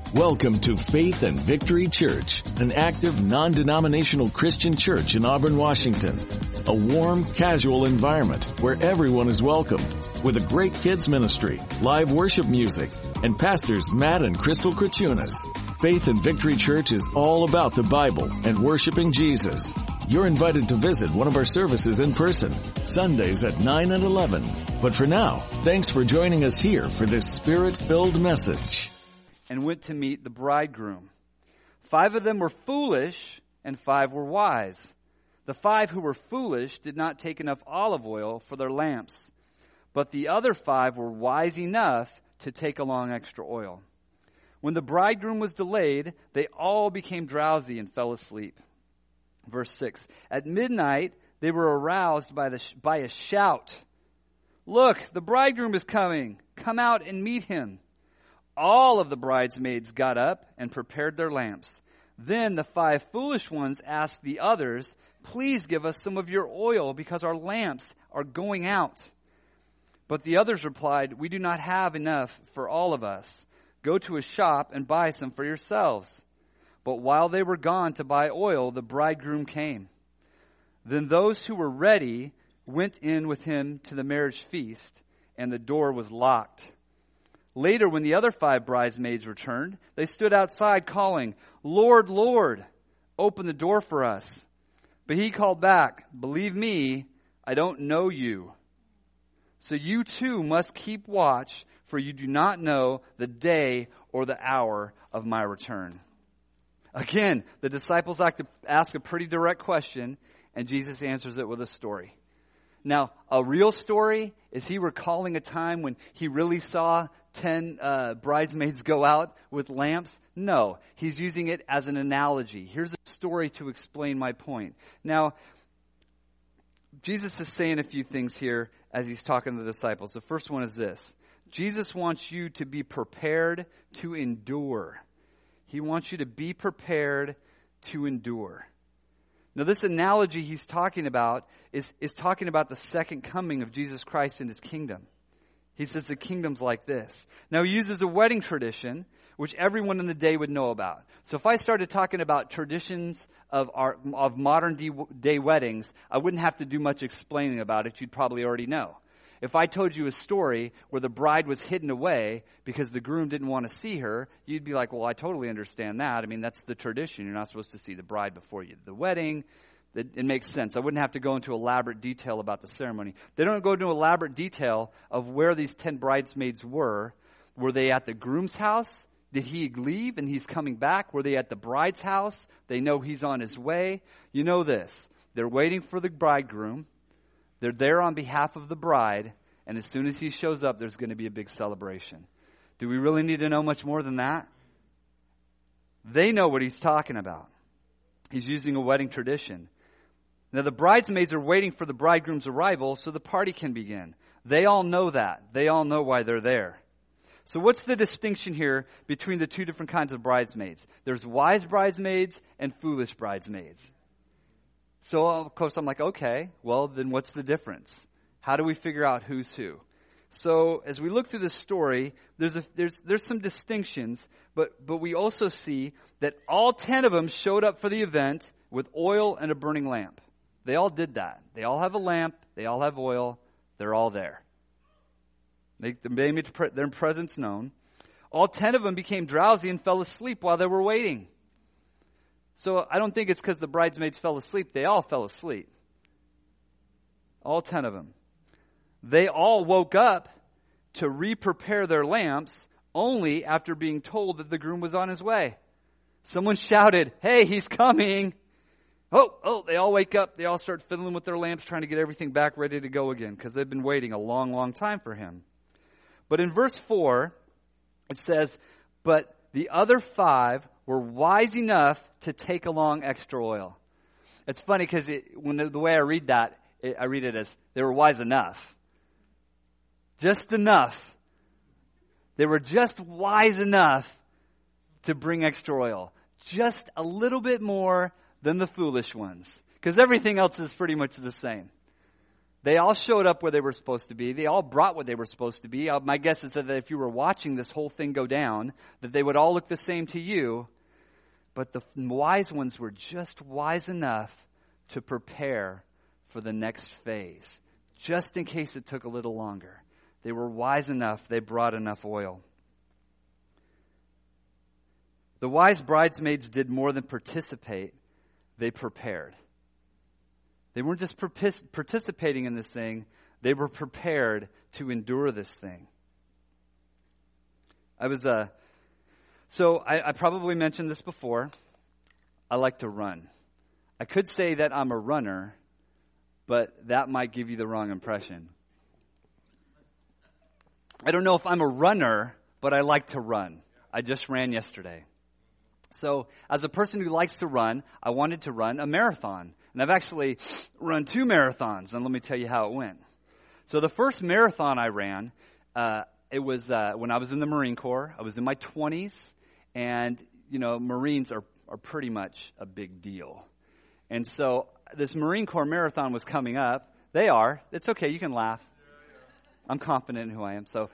Welcome to Faith and Victory Church, an active, non-denominational Christian church in Auburn, Washington. A warm, casual environment where everyone is welcomed, with a great kids ministry, live worship music, and pastors Matt and Crystal Krachunas. Faith and Victory Church is all about the Bible and worshiping Jesus. You're invited to visit one of our services in person, Sundays at 9 and 11. But for now, thanks for joining us here for this Spirit-filled message. And went to meet the bridegroom. 5 of them were foolish, and 5 were wise. The 5 who were foolish did not take enough olive oil for their lamps, but the other 5 were wise enough to take along extra oil. When the bridegroom was delayed, they all became drowsy and fell asleep. Verse 6, at midnight they were aroused by a shout. Look, the bridegroom is coming. Come out and meet him. All of the bridesmaids got up and prepared their lamps. Then the 5 foolish ones asked the others, please give us some of your oil because our lamps are going out. But the others replied, we do not have enough for all of us. Go to a shop and buy some for yourselves. But while they were gone to buy oil, the bridegroom came. Then those who were ready went in with him to the marriage feast, and the door was locked. Later, when the other 5 bridesmaids returned, they stood outside calling, Lord, Lord, open the door for us. But he called back, believe me, I don't know you. So you too must keep watch, for you do not know the day or the hour of my return. Again, the disciples ask a pretty direct question, and Jesus answers it with a story. Now, a real story, is he recalling a time when he really saw 10 bridesmaids go out with lamps? No, he's using it as an analogy. Here's a story to explain my point. Now, Jesus is saying a few things here as he's talking to the disciples. The first one is this. Jesus wants you to be prepared to endure. He wants you to be prepared to endure. Now, this analogy he's talking about is talking about the second coming of Jesus Christ in his kingdom. He says the kingdom's like this. Now, he uses a wedding tradition, which everyone in the day would know about. So if I started talking about traditions of modern day weddings, I wouldn't have to do much explaining about it. You'd probably already know. If I told you a story where the bride was hidden away because the groom didn't want to see her, you'd be like, well, I totally understand that. I mean, that's the tradition. You're not supposed to see the bride before the wedding. It makes sense. I wouldn't have to go into elaborate detail about the ceremony. They don't go into elaborate detail of where these 10 bridesmaids were. Were they at the groom's house? Did he leave and he's coming back? Were they at the bride's house? They know he's on his way. You know this. They're waiting for the bridegroom. They're there on behalf of the bride, and as soon as he shows up, there's going to be a big celebration. Do we really need to know much more than that? They know what he's talking about. He's using a wedding tradition. Now, the bridesmaids are waiting for the bridegroom's arrival so the party can begin. They all know that. They all know why they're there. So what's the distinction here between the two different kinds of bridesmaids? There's wise bridesmaids and foolish bridesmaids. So, of course, I'm like, okay, well, then what's the difference? How do we figure out who's who? So, as we look through this story, there's some distinctions, but we also see that all 10 of them showed up for the event with oil and a burning lamp. They all did that. They all have a lamp. They all have oil. They're all there. They made their presence known. All 10 of them became drowsy and fell asleep while they were waiting. So I don't think it's because the bridesmaids fell asleep. They all fell asleep. All 10 of them. They all woke up to re-prepare their lamps only after being told that the groom was on his way. Someone shouted, hey, he's coming. Oh, they all wake up. They all start fiddling with their lamps, trying to get everything back ready to go again because they've been waiting a long, long time for him. But in verse 4, it says, but the other 5 were wise enough to take along extra oil. It's funny because the way I read that, I read it as they were wise enough. Just enough. They were just wise enough to bring extra oil. Just a little bit more than the foolish ones. Because everything else is pretty much the same. They all showed up where they were supposed to be. They all brought what they were supposed to be. My guess is that if you were watching this whole thing go down, that they would all look the same to you. But the wise ones were just wise enough to prepare for the next phase, just in case it took a little longer. They were wise enough. They brought enough oil. The wise bridesmaids did more than participate. They prepared. They weren't just participating in this thing. They were prepared to endure this thing. I probably mentioned this before. I like to run. I could say that I'm a runner, but that might give you the wrong impression. I don't know if I'm a runner, but I like to run. I just ran yesterday. So as a person who likes to run, I wanted to run a marathon. And I've actually run 2 marathons, and let me tell you how it went. So the first marathon I ran, it was when I was in the Marine Corps. I was in my 20s, and, Marines are pretty much a big deal. And so this Marine Corps marathon was coming up. They are. It's okay. You can laugh. I'm confident in who I am. So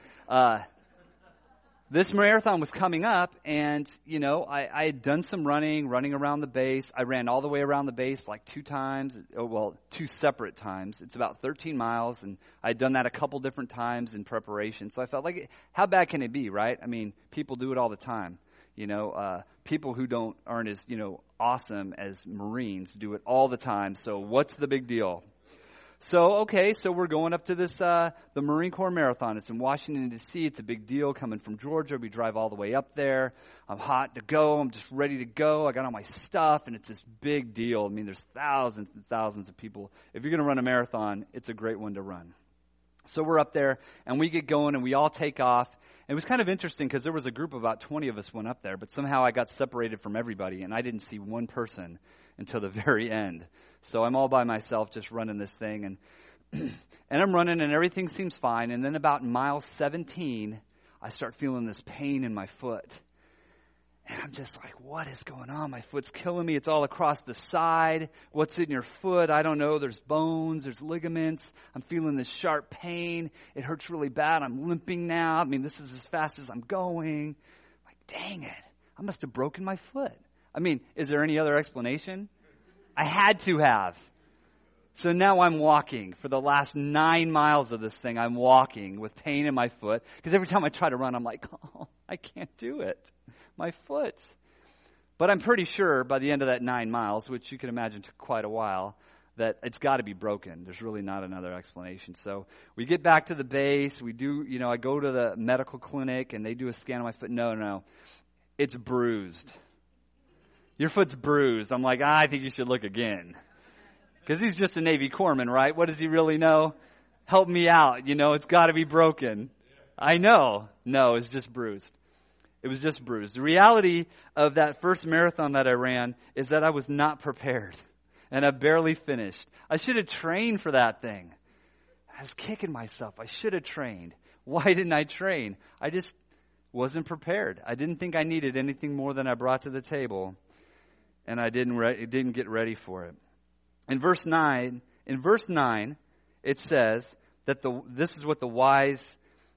this marathon was coming up, and, I had done some running around the base. I ran all the way around the base like 2 times. 2 separate times. It's about 13 miles, and I had done that a couple different times in preparation. So I felt like, how bad can it be, right? I mean, people do it all the time. People who aren't as, awesome as Marines do it all the time. So what's the big deal? So we're going up to this, the Marine Corps Marathon. It's in Washington, D.C. It's a big deal coming from Georgia. We drive all the way up there. I'm hot to go. I'm just ready to go. I got all my stuff, and it's this big deal. I mean, there's thousands and thousands of people. If you're going to run a marathon, it's a great one to run. So we're up there, and we get going, and we all take off. It was kind of interesting because there was a group of about 20 of us went up there, but somehow I got separated from everybody, and I didn't see one person until the very end. So I'm all by myself just running this thing, and and I'm running, and everything seems fine. And then about mile 17, I start feeling this pain in my foot. And I'm just like, what is going on? My foot's killing me. It's all across the side. What's in your foot? I don't know. There's bones. There's ligaments. I'm feeling this sharp pain. It hurts really bad. I'm limping now. I mean, this is as fast as I'm going. I'm like, dang it. I must have broken my foot. I mean, is there any other explanation? I had to have. So now I'm walking. For the last 9 miles of this thing, I'm walking with pain in my foot. Because every time I try to run, I'm like, oh, I can't do it. My foot. But I'm pretty sure by the end of that 9 miles, which you can imagine took quite a while, that it's got to be broken. There's really not another explanation. So we get back to the base. We do, I go to the medical clinic, and they do a scan of my foot. No. It's bruised. Your foot's bruised. I'm like, I think you should look again. Because he's just a Navy corpsman, right? What does he really know? Help me out. It's got to be broken. I know. No, it's just bruised. It was just bruised. The reality of that first marathon that I ran is that I was not prepared. And I barely finished. I should have trained for that thing. I was kicking myself. I should have trained. Why didn't I train? I just wasn't prepared. I didn't think I needed anything more than I brought to the table. And I didn't get ready for it. In verse 9, it says that this is what the wise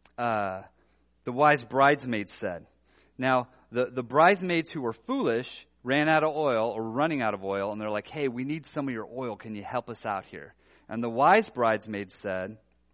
bridesmaids said. Now, the bridesmaids who were foolish ran out of oil or running out of oil, and they're like, hey, we need some of your oil. Can you help us out here? And the wise bridesmaids said,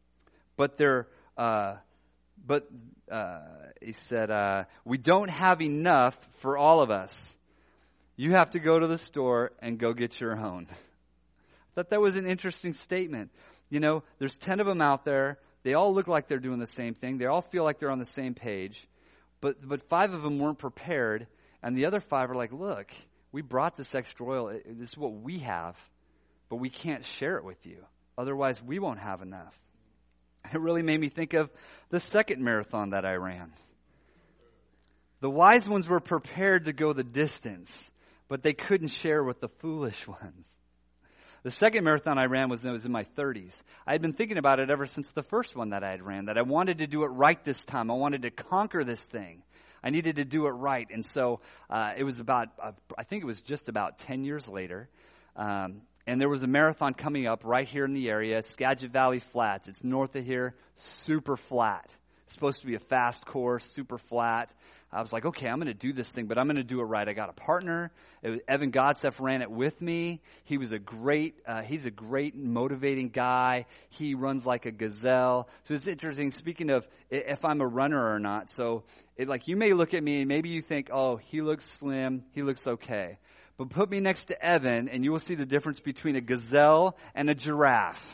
he said, we don't have enough for all of us. You have to go to the store and go get your own. I thought that was an interesting statement. There's 10 of them out there. They all look like they're doing the same thing. They all feel like they're on the same page. But 5 of them weren't prepared, and the other 5 are like, look, we brought this extra oil. This is what we have, but we can't share it with you. Otherwise, we won't have enough. It really made me think of the second marathon that I ran. The wise ones were prepared to go the distance, but they couldn't share with the foolish ones. The second marathon I ran was in my 30s. I had been thinking about it ever since the first one that I had ran, that I wanted to do it right this time. I wanted to conquer this thing. I needed to do it right. And so it was I think it was just about 10 years later. And there was a marathon coming up right here in the area, Skagit Valley Flats. It's north of here, super flat. It's supposed to be a fast course, super flat. I was like, okay, I'm going to do this thing, but I'm going to do it right. I got a partner. Evan Godseff ran it with me. He's a great motivating guy. He runs like a gazelle. So it's interesting, speaking of if I'm a runner or not. So you may look at me and maybe you think, oh, he looks slim. He looks okay. But put me next to Evan and you will see the difference between a gazelle and a giraffe.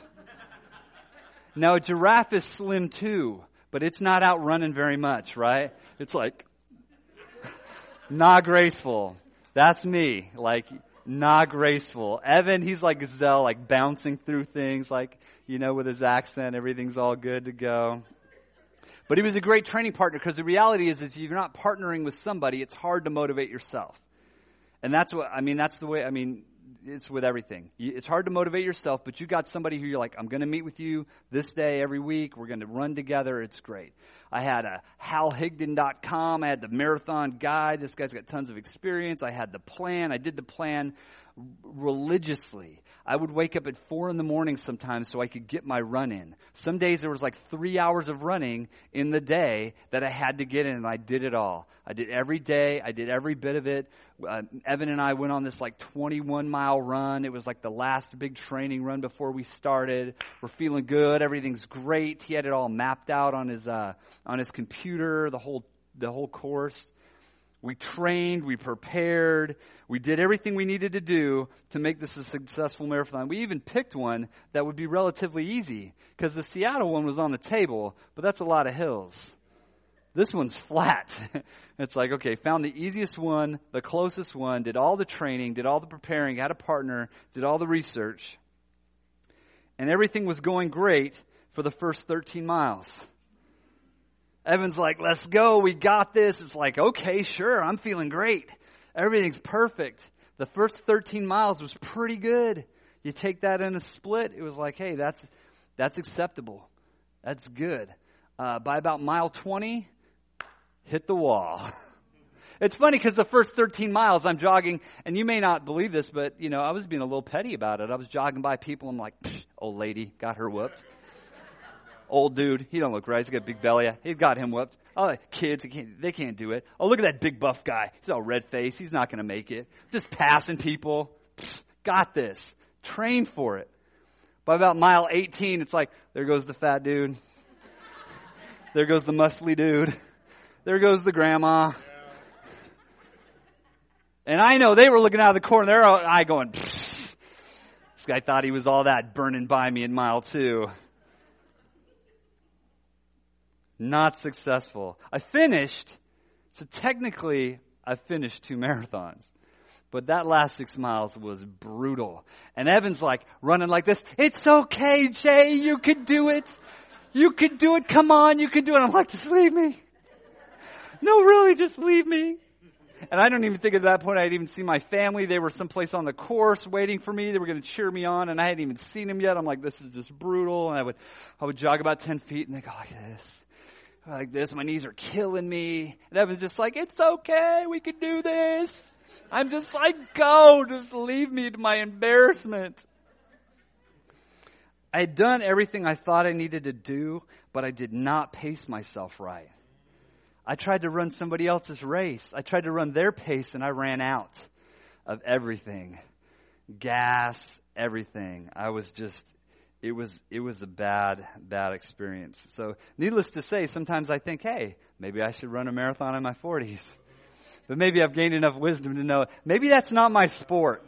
Now, a giraffe is slim too, but it's not out running very much, right? It's like, not graceful. That's me. Not graceful. Evan, he's like gazelle, bouncing through things, with his accent, everything's all good to go. But he was a great training partner because the reality is if you're not partnering with somebody, it's hard to motivate yourself. And that's the way, it's with everything. It's hard to motivate yourself, but you got somebody who you're like, I'm going to meet with you this day every week. We're going to run together. It's great. I had a halhigdon.com. I had the marathon guide. This guy's got tons of experience. I had the plan. I did the plan religiously. I would wake up at 4 a.m. sometimes so I could get my run in. Some days there was 3 hours of running in the day that I had to get in, and I did it all. I did every day. I did every bit of it. Evan and I went on this 21-mile run. It was the last big training run before we started. We're feeling good. Everything's great. He had it all mapped out on his computer, the whole course. We trained, we prepared, we did everything we needed to do to make this a successful marathon. We even picked one that would be relatively easy because the Seattle one was on the table, but that's a lot of hills. This one's flat. It's okay, found the easiest one, the closest one, did all the training, did all the preparing, had a partner, did all the research. And everything was going great for the first 13 miles. Evan's like, let's go, we got this. It's okay, sure, I'm feeling great. Everything's perfect. The first 13 miles was pretty good. You take that in a split, it was hey, that's acceptable. That's good. By about mile 20, hit the wall. It's funny because the first 13 miles I'm jogging, and you may not believe this, but, I was being a little petty about it. I was jogging by people, I'm like, old lady, got her whooped. Old dude, he don't look right. He's got a big belly. He got him whooped. Oh, kids, they can't do it. Oh, look at that big buff guy. He's all red face. He's not going to make it. Just passing people. Got this. Train for it. By about mile 18, it's there goes the fat dude. There goes the muscly dude. There goes the grandma. And I know they were looking out of the corner. Their eye going, this guy thought he was all that burning by me in mile 2. Not successful. I finished, so technically I finished 2 marathons. But that last 6 miles was brutal. And Evan's running like this. It's okay, Jay, you can do it. You can do it, come on, you can do it. I'm like, just leave me. No, really, just leave me. And I don't even think at that point I'd even seen my family. They were someplace on the course waiting for me. They were going to cheer me on, and I hadn't even seen them yet. I'm like, this is just brutal. And I would jog about 10 feet, and they go like this. My knees are killing me. And Evan's just it's okay, we can do this. I'm just go, just leave me to my embarrassment. I had done everything I thought I needed to do, but I did not pace myself right. I tried to run somebody else's race. I tried to run their pace, and I ran out of everything. Gas, everything. It was a bad experience. So needless to say, sometimes I think, hey, maybe I should run a marathon in my 40s. But maybe I've gained enough wisdom to know, maybe that's not my sport.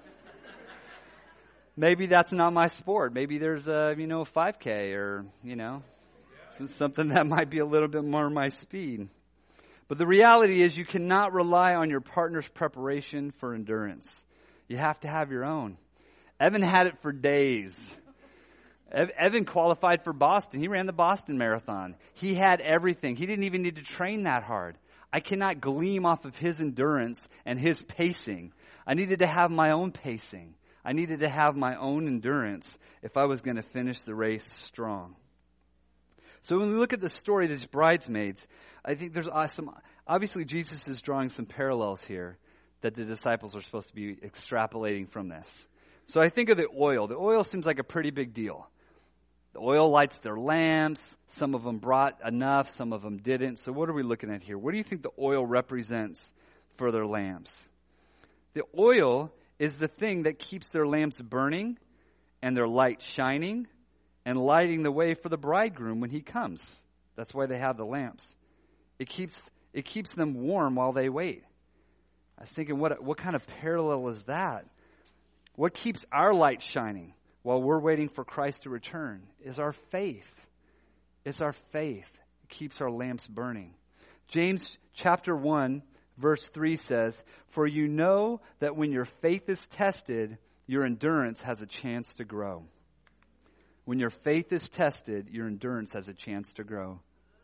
Maybe that's not my sport. Maybe there's a 5K or, something that might be a little bit more my speed. But the reality is you cannot rely on your partner's preparation for endurance. You have to have your own. Evan had it for days. Evan qualified for Boston. He ran the Boston Marathon. He had everything. He didn't even need to train that hard. I cannot glean off of his endurance and his pacing. I needed to have my own pacing. I needed to have my own endurance if I was going to finish the race strong. So when we look at the story of these bridesmaids, I think there's obviously Jesus is drawing some parallels here that the disciples are supposed to be extrapolating from this. So I think of the oil. The oil seems like a pretty big deal. The oil lights their lamps. Some of them brought enough, some of them didn't. So what are we looking at here? What do you think the oil represents for their lamps? The oil is the thing that keeps their lamps burning and their light shining and lighting the way for the bridegroom when he comes. That's why they have the lamps. It keeps them warm while they wait. I was thinking, what kind of parallel is that? What keeps our light shining while we're waiting for Christ to return is our faith. It's our faith. It keeps our lamps burning. James chapter 1, verse 3 says, "For you know that when your faith is tested, your endurance has a chance to grow." When your faith is tested, your endurance has a chance to grow.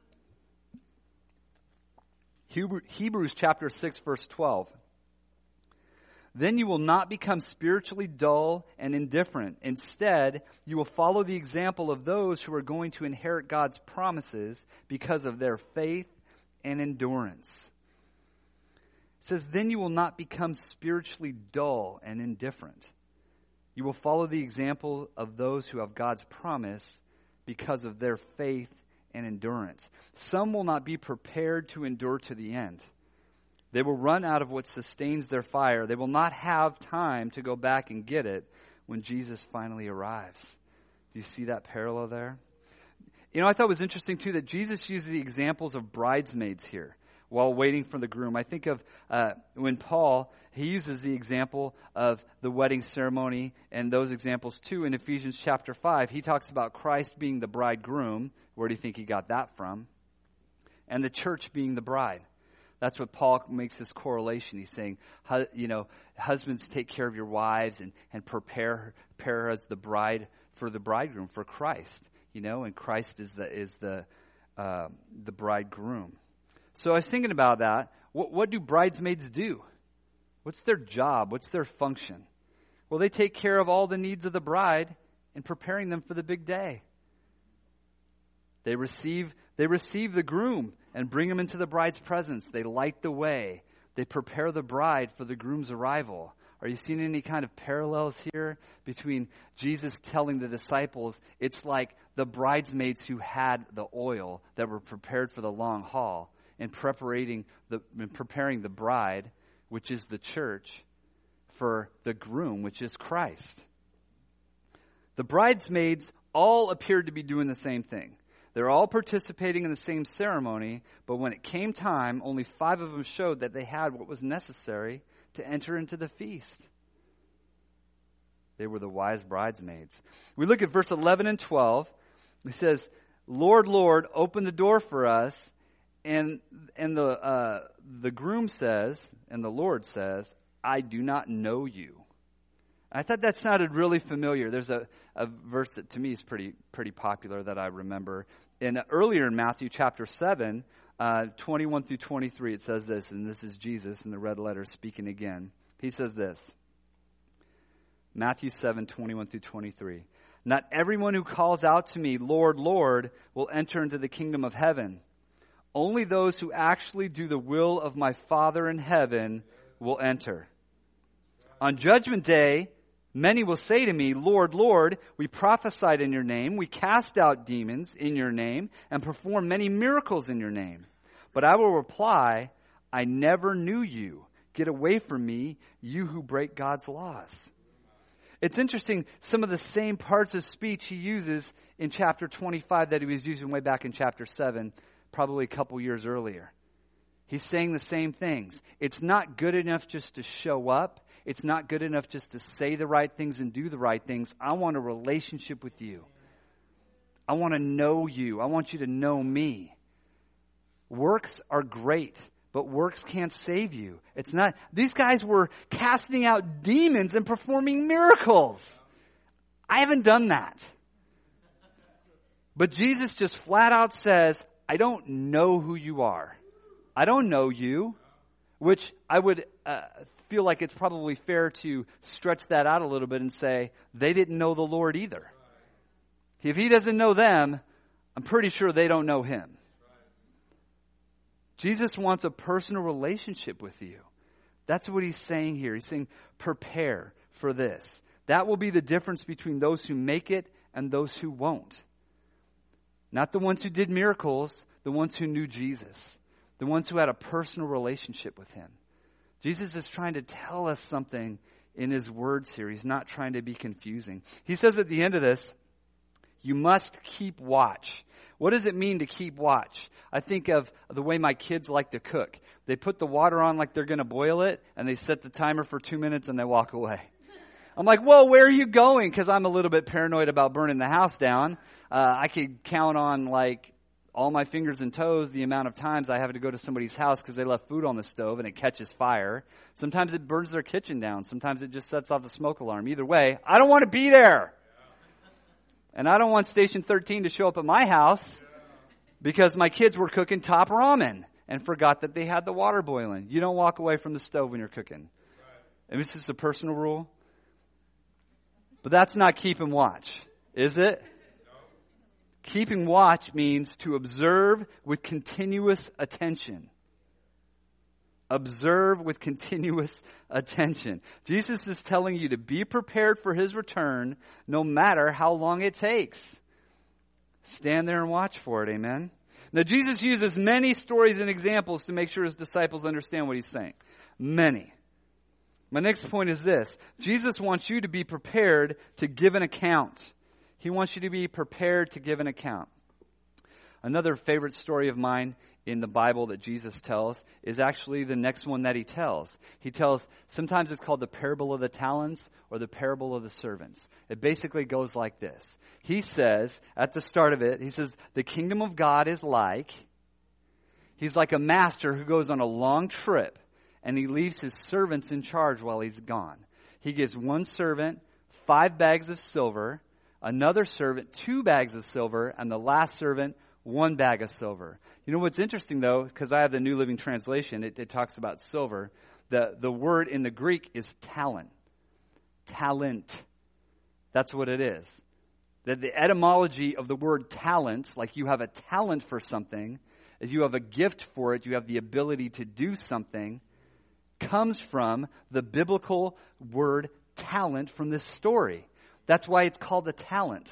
Hebrews chapter 6, verse 12. "Then you will not become spiritually dull and indifferent. Instead, you will follow the example of those who are going to inherit God's promises because of their faith and endurance." It says, then you will not become spiritually dull and indifferent. You will follow the example of those who have God's promise because of their faith and endurance. Some will not be prepared to endure to the end. They will run out of what sustains their fire. They will not have time to go back and get it when Jesus finally arrives. Do you see that parallel there? You know, I thought it was interesting too that Jesus uses the examples of bridesmaids here while waiting for the groom. I think of when Paul, he uses the example of the wedding ceremony and those examples too in Ephesians chapter 5. He talks about Christ being the bridegroom. Where do you think he got that from? And the church being the bride. That's what Paul makes this correlation. He's saying, husbands, take care of your wives and prepare her as the bride for the bridegroom, for Christ. And Christ is the bridegroom. So I was thinking about that. What do bridesmaids do? What's their job? What's their function? Well, they take care of all the needs of the bride in preparing them for the big day. They receive the groom and bring him into the bride's presence. They light the way. They prepare the bride for the groom's arrival. Are you seeing any kind of parallels here between Jesus telling the disciples it's like the bridesmaids who had the oil that were prepared for the long haul and preparing the bride, which is the church, for the groom, which is Christ. The bridesmaids all appeared to be doing the same thing. They're all participating in the same ceremony, but when it came time, only 5 of them showed that they had what was necessary to enter into the feast. They were the wise bridesmaids. We look at verse 11 and 12. It says, "Lord, Lord, open the door for us." And the groom says, and the Lord says, "I do not know you." I thought that sounded really familiar. There's a verse that to me is pretty popular that I remember. Earlier in Matthew chapter 7, 21 through 23, it says this, and this is Jesus in the red letter speaking again. He says this, Matthew 7, 21 through 23. "Not everyone who calls out to me, 'Lord, Lord,' will enter into the kingdom of heaven. Only those who actually do the will of my Father in heaven will enter. On judgment day, many will say to me, 'Lord, Lord, we prophesied in your name, we cast out demons in your name, and performed many miracles in your name.' But I will reply, 'I never knew you. Get away from me, you who break God's laws.'" It's interesting, some of the same parts of speech he uses in chapter 25 that he was using way back in chapter 7, probably a couple years earlier. He's saying the same things. It's not good enough just to show up. It's not good enough just to say the right things and do the right things. I want a relationship with you. I want to know you. I want you to know me. Works are great, but works can't save you. It's not. These guys were casting out demons and performing miracles. I haven't done that. But Jesus just flat out says, "I don't know who you are. I don't know you," which I would feel like it's probably fair to stretch that out a little bit and say they didn't know the Lord either. If he doesn't know them, I'm pretty sure they don't know him. Jesus wants a personal relationship with you. That's what he's saying here. He's saying, prepare for this. That will be the difference between those who make it and those who won't. Not the ones who did miracles, the ones who knew Jesus, the ones who had a personal relationship with him. Jesus is trying to tell us something in his words here. He's not trying to be confusing. He says at the end of this, you must keep watch. What does it mean to keep watch? I think of the way my kids like to cook. They put the water on like they're going to boil it, and they set the timer for 2 minutes and they walk away. I'm like, whoa, where are you going? Because I'm a little bit paranoid about burning the house down. I could count on like all my fingers and toes the amount of times I have to go to somebody's house because they left food on the stove and it catches fire. Sometimes it burns their kitchen down. Sometimes it just sets off the smoke alarm. Either way, I don't want to be there. And I don't want Station 13 to show up at my house because my kids were cooking top ramen and forgot that they had the water boiling. You don't walk away from the stove when you're cooking. And this is a personal rule. But that's not keeping watch, is it? Keeping watch means to observe with continuous attention. Observe with continuous attention. Jesus is telling you to be prepared for his return no matter how long it takes. Stand there and watch for it, amen? Now, Jesus uses many stories and examples to make sure his disciples understand what he's saying. Many. My next point is this. Jesus wants you to be prepared to give an account. He wants you to be prepared to give an account. Another favorite story of mine in the Bible that Jesus tells is actually the next one that he tells. He tells, sometimes it's called the parable of the talents or the parable of the servants. It basically goes like this. He says, at the start of it, he says, the kingdom of God is like, he's like a master who goes on a long trip and he leaves his servants in charge while he's gone. He gives one servant 5 bags of silver, another servant 2 bags of silver, and the last servant 1 bag of silver. You know what's interesting though, because I have the New Living Translation, it talks about silver. The word in the Greek is talent. Talent. That's what it is. The etymology of the word talent, like you have a talent for something, is you have a gift for it, you have the ability to do something, comes from the biblical word talent from this story. That's why it's called a talent.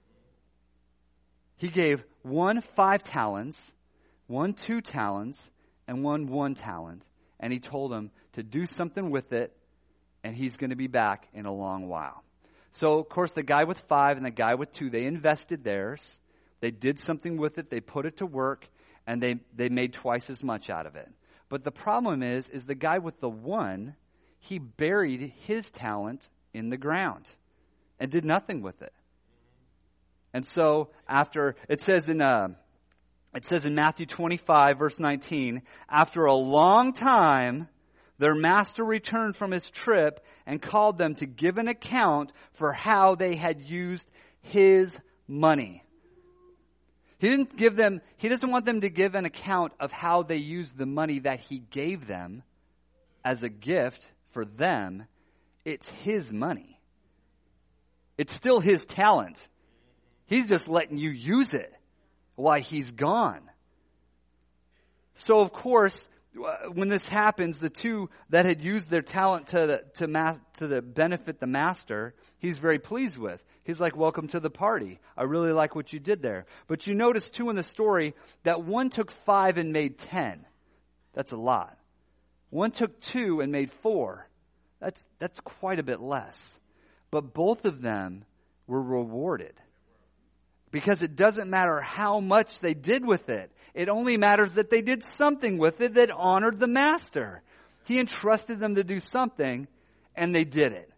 He gave 1 5 talents, 1 2 talents, and 1 1 talent. And he told him to do something with it, and he's going to be back in a long while. So, of course, the guy with 5 and the guy with 2, they invested theirs. They did something with it. They put it to work, and they made twice as much out of it. But the problem is the guy with the 1, he buried his talent in the ground and did nothing with it. And so after, it says in Matthew 25, verse 19, after a long time, their master returned from his trip and called them to give an account for how they had used his money. He doesn't want them to give an account of how they used the money that he gave them as a gift for them. It's his money. It's still his talent. He's just letting you use it while he's gone. So, of course, when this happens, the 2 that had used their talent to benefit the master, he's very pleased with. He's like, welcome to the party. I really like what you did there. But you notice, too, in the story, that 1 took 5 and made 10. That's a lot. 1 took 2 and made 4. That's quite a bit less. But both of them were rewarded. Because it doesn't matter how much they did with it. It only matters that they did something with it that honored the master. He entrusted them to do something, and they did it.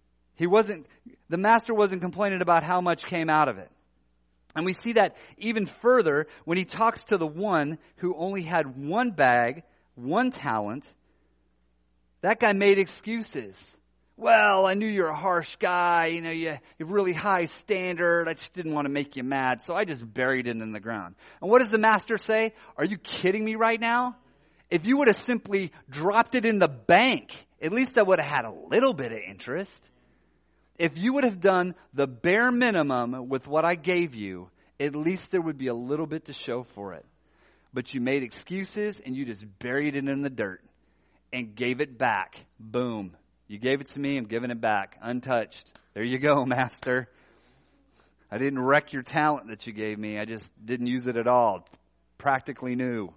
The master wasn't complaining about how much came out of it. And we see that even further when he talks to the 1 who only had 1 bag, 1 talent. That guy made excuses. Well, I knew you're a harsh guy. You have really high standard. I just didn't want to make you mad, so I just buried it in the ground. And what does the master say? Are you kidding me right now? If you would have simply dropped it in the bank, at least I would have had a little bit of interest. If you would have done the bare minimum with what I gave you, at least there would be a little bit to show for it. But you made excuses and you just buried it in the dirt and gave it back. Boom. You gave it to me, I'm giving it back, untouched. There you go, master. I didn't wreck your talent that you gave me. I just didn't use it at all. Practically new.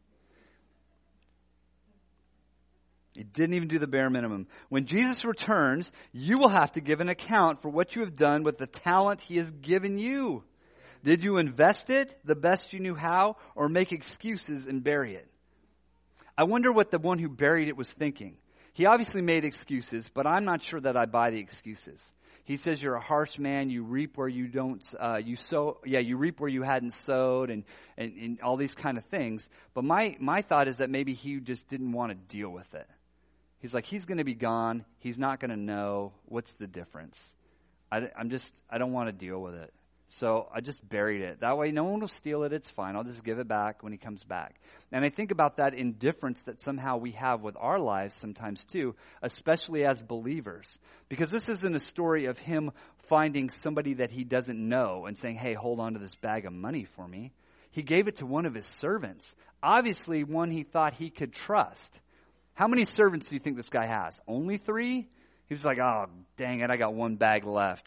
He didn't even do the bare minimum. When Jesus returns, you will have to give an account for what you have done with the talent he has given you. Did you invest it the best you knew how, or make excuses and bury it? I wonder what the one who buried it was thinking. He obviously made excuses, but I'm not sure that I buy the excuses. He says you're a harsh man, you reap where you don't, you reap where you hadn't sowed, and all these kind of things. But my thought is that maybe he just didn't want to deal with it. He's like, he's going to be gone. He's not going to know. What's the difference? I don't want to deal with it. So I just buried it. That way no one will steal it. It's fine. I'll just give it back when he comes back. And I think about that indifference that somehow we have with our lives sometimes too, especially as believers. Because this isn't a story of him finding somebody that he doesn't know and saying, hey, hold on to this bag of money for me. He gave it to one of his servants. Obviously one he thought he could trust. How many servants do you think this guy has? Only 3? He was like, oh, dang it, I got 1 bag left.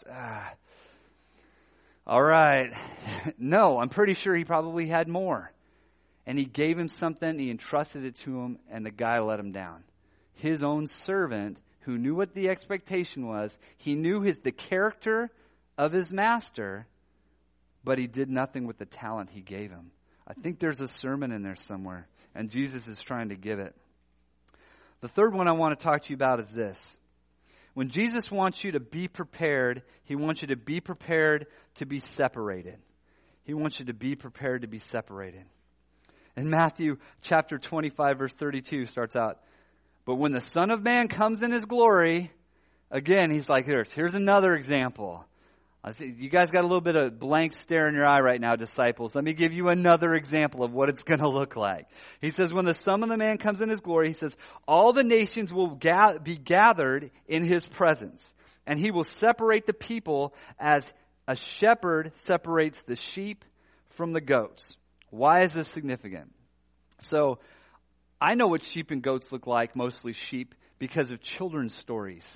All right. No, I'm pretty sure he probably had more. And he gave him something, he entrusted it to him, and the guy let him down. His own servant, who knew what the expectation was, he knew the character of his master, but he did nothing with the talent he gave him. I think there's a sermon in there somewhere, and Jesus is trying to give it. The third one I want to talk to you about is this. When Jesus wants you to be prepared, he wants you to be prepared to be separated. He wants you to be prepared to be separated. In Matthew chapter 25, verse 32 starts out, but when the Son of Man comes in his glory, again, he's like, here's another example. I think you guys got a little bit of blank stare in your eye right now, disciples. Let me give you another example of what it's going to look like. He says, when the Son of the Man comes in his glory, he says, all the nations will be gathered in his presence. And he will separate the people as a shepherd separates the sheep from the goats. Why is this significant? So, I know what sheep and goats look like, mostly sheep, because of children's stories.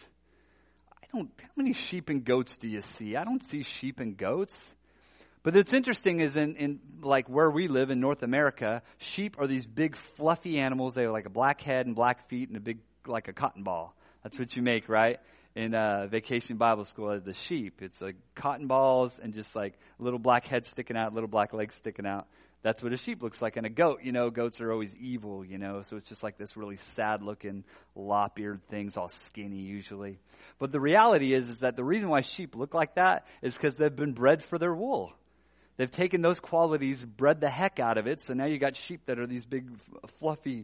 How many sheep and goats do you see? I don't see sheep and goats. But what's interesting is in like where we live in North America, sheep are these big fluffy animals. They have like a black head and black feet and a big, like a cotton ball. That's what you make, right? In Vacation Bible School as the sheep. It's like cotton balls and just like little black heads sticking out, little black legs sticking out. That's what a sheep looks like. And a goat, goats are always evil, so it's just like this really sad-looking, lop-eared things, all skinny usually. But the reality is that the reason why sheep look like that is because they've been bred for their wool. They've taken those qualities, bred the heck out of it, so now you got sheep that are these big, fluffy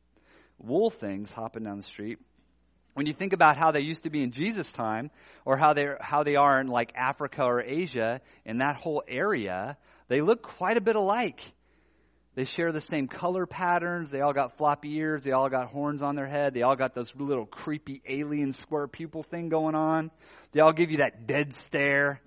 wool things hopping down the street. When you think about how they used to be in Jesus' time, or how they are in like Africa or Asia, in that whole area, they look quite a bit alike. They share the same color patterns. They all got floppy ears. They all got horns on their head. They all got this little creepy alien square pupil thing going on. They all give you that dead stare.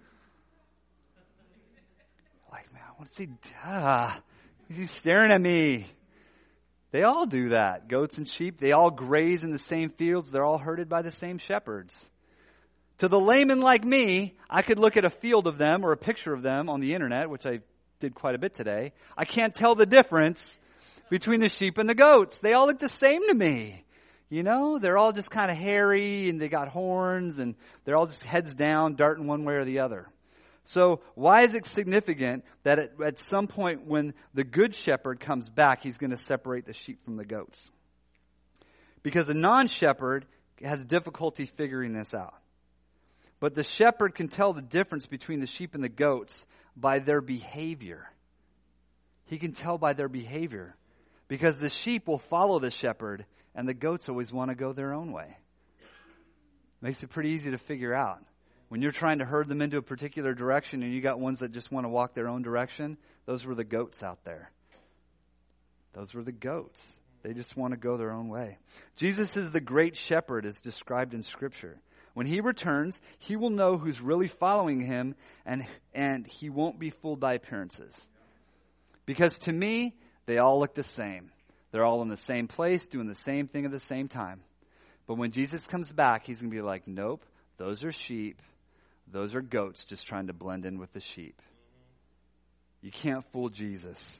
Like, man, what's he? He's staring at me. They all do that. Goats and sheep, they all graze in the same fields. They're all herded by the same shepherds. To the layman like me, I could look at a field of them or a picture of them on the internet, which I did quite a bit today. I can't tell the difference between the sheep and the goats. They all look the same to me. They're all just kind of hairy and they got horns and they're all just heads down, darting one way or the other. So why is it significant that at some point when the good shepherd comes back, he's going to separate the sheep from the goats? Because the non-shepherd has difficulty figuring this out. But the shepherd can tell the difference between the sheep and the goats by their behavior. He can tell by their behavior. Because the sheep will follow the shepherd and the goats always want to go their own way. Makes it pretty easy to figure out. When you're trying to herd them into a particular direction and you got ones that just want to walk their own direction, those were the goats out there. Those were the goats. They just want to go their own way. Jesus is the great shepherd as described in Scripture. When he returns, he will know who's really following him and he won't be fooled by appearances. Because to me, they all look the same. They're all in the same place, doing the same thing at the same time. But when Jesus comes back, he's going to be like, nope, those are sheep. those are goats just trying to blend in with the sheep. You can't fool Jesus.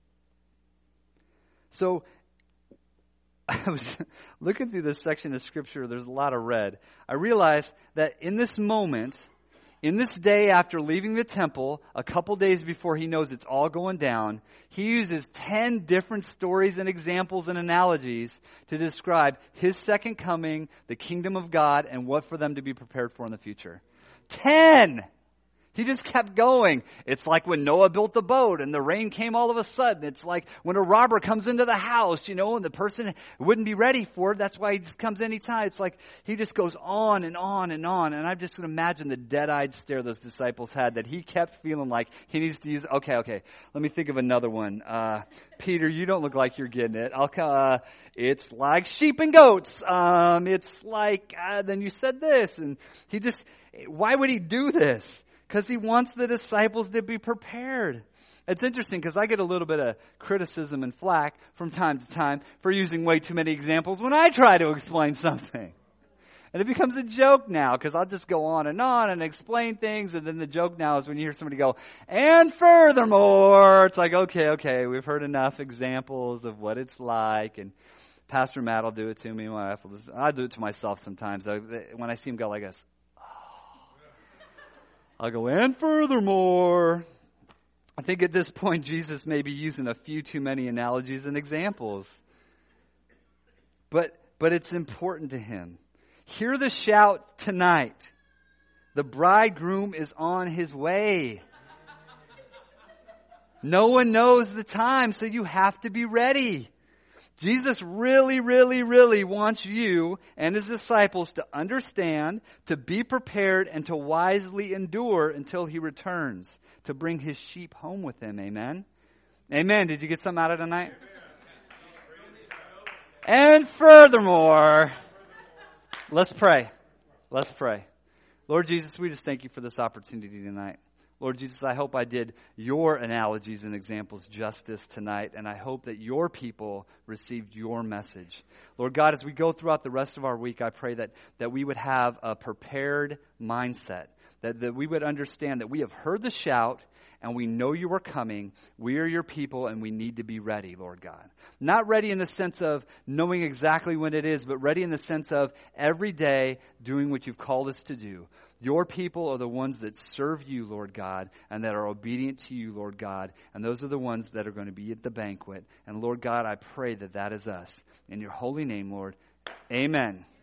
So, I was looking through this section of Scripture, there's a lot of red. I realized that in this moment, in this day after leaving the temple, a couple days before he knows it's all going down, he uses 10 different stories and examples and analogies to describe his second coming, the kingdom of God, and what for them to be prepared for in the future. 10! He just kept going. It's like when Noah built the boat and the rain came all of a sudden. It's like when a robber comes into the house, and the person wouldn't be ready for it. That's why he just comes anytime. It's like he just goes on and on and on. And I just can imagine the dead-eyed stare those disciples had, that he kept feeling like he needs to use, okay, let me think of another one. Peter, you don't look like you're getting it. It's like sheep and goats. It's like, then you said this. And why would he do this? Because he wants the disciples to be prepared. It's interesting because I get a little bit of criticism and flack from time to time for using way too many examples when I try to explain something. And it becomes a joke now because I'll just go on and explain things. And then the joke now is when you hear somebody go, and furthermore, it's like, okay, we've heard enough examples of what it's like. And Pastor Matt will do it to me. My wife will I do it to myself sometimes. When I see him go like this, I'll go, and furthermore. I think at this point, Jesus may be using a few too many analogies and examples. But it's important to him. Hear the shout tonight. The bridegroom is on his way. No one knows the time, so you have to be ready. Jesus really, really, really wants you and his disciples to understand, to be prepared, and to wisely endure until he returns to bring his sheep home with him. Amen? Amen. Did you get something out of tonight? And furthermore, let's pray. Let's pray. Lord Jesus, we just thank you for this opportunity tonight. Lord Jesus, I hope I did your analogies and examples justice tonight, and I hope that your people received your message. Lord God, as we go throughout the rest of our week, I pray that we would have a prepared mindset, that we would understand that we have heard the shout, and we know you are coming. We are your people, and we need to be ready, Lord God. Not ready in the sense of knowing exactly when it is, but ready in the sense of every day doing what you've called us to do. Your people are the ones that serve you, Lord God, and that are obedient to you, Lord God. And those are the ones that are going to be at the banquet. And Lord God, I pray that that is us. In your holy name, Lord, amen.